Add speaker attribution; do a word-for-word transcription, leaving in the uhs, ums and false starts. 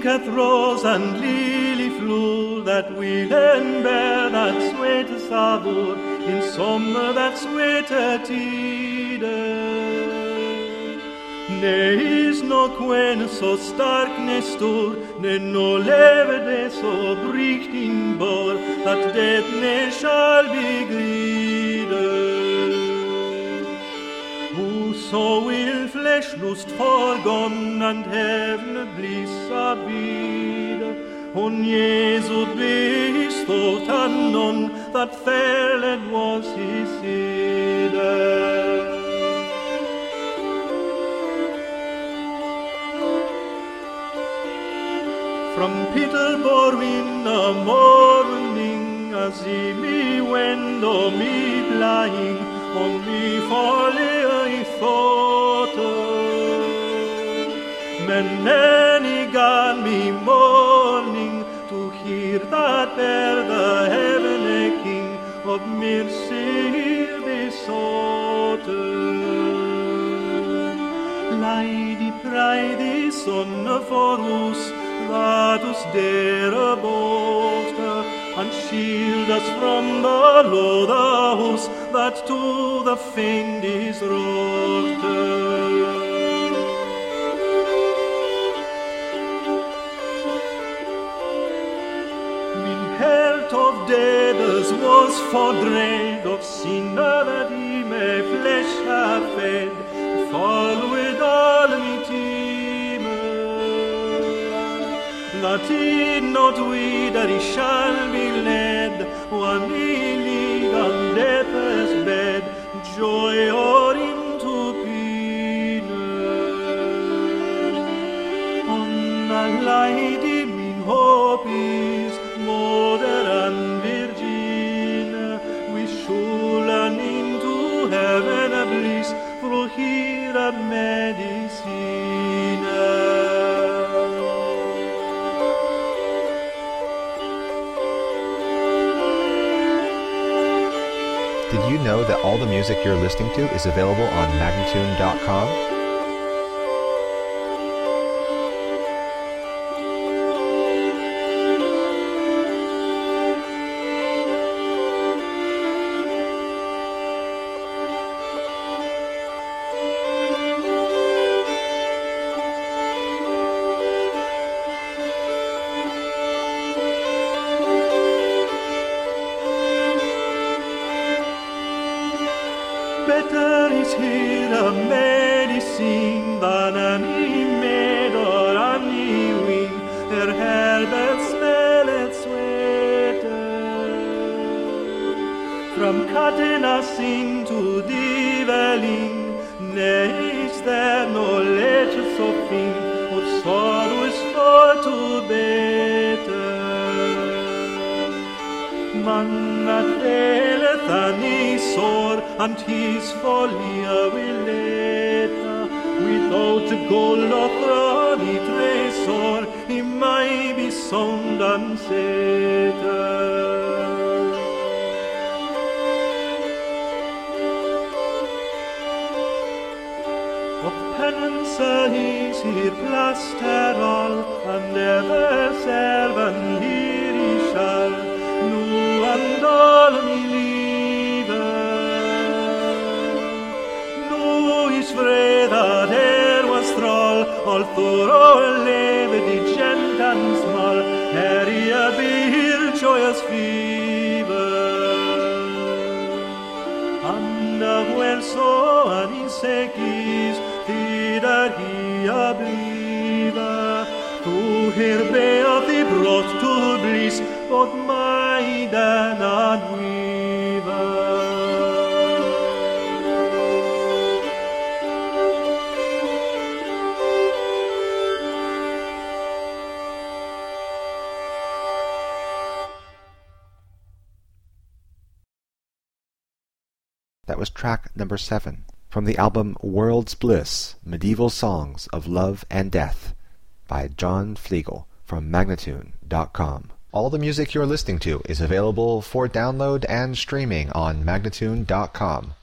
Speaker 1: drinketh rose and lily flower, that will and bear that sweete savour in summer that sweete tide. Ne is no quen så stark ne stor, ne no leve det så bricht in bor, at det ne shall beglide. Whoso will fleshlust forgone and heaven bliss abide, on Jesu beast thought and none, that fairled was his side. From Peterborough in the morning, as he me wend o me flying, on me folly I thought. Men any gan me morning, to hear that there the heavenly King of mercy besought. Lady pride son for us, that us dare boast, and shield us from the loathed house that to the fiend is wrought. Min heart of deaths was for dread of sinner, that he may flesh have fed, fall with all me teeth. That in not we that he shall be led, one he lead on death's bed, joy or into pain. On the lady min hope is, mother and virgin, we shall run into heaven a bliss, for here a medicine.
Speaker 2: Did you know that all the music you're listening to is available on Magnatune dot com?
Speaker 1: Better is here a medicine than any maid or any wing, her hair that smelleth sweeter. From Catenasin to Diveling, nay, is there no letter so thin, or sorrow is for to better. Man that faileth and is sore, and his folly will later, without a gold or thorny tresor, he may be sound and sated. Of penance is here plaster all, and ever servant here he shall, nu and all me live. Nu is fred that er was thrall, all thorough leve the gent and small, her I bear joyous fever. And of well so an insect is, that he a believer, to her bear the brought to bliss, both maid and weaver.
Speaker 2: That was track number seven from the album World's Bliss, Medieval Songs of Love and Death by John Flegel from Magnatune dot com. All the music you're listening to is available for download and streaming on Magnatune dot com.